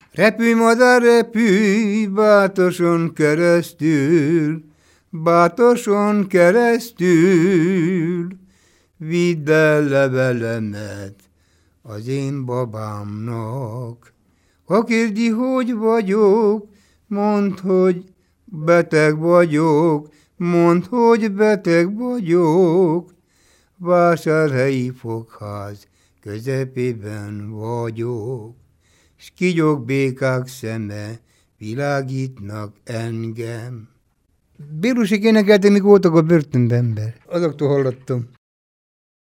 Repülj, madár, repülj, bátoson keresztül, vidd el levelemet az én babámnak. Ha kérdi, hogy vagyok, mondd, hogy beteg vagyok, mondd, hogy beteg vagyok, Vásárhelyi Fogház közepében vagyok, s kígyók békák szeme világítnak engem. Bélusék énekeltek, míg voltak a börtönben ember. Azoktól hallottam.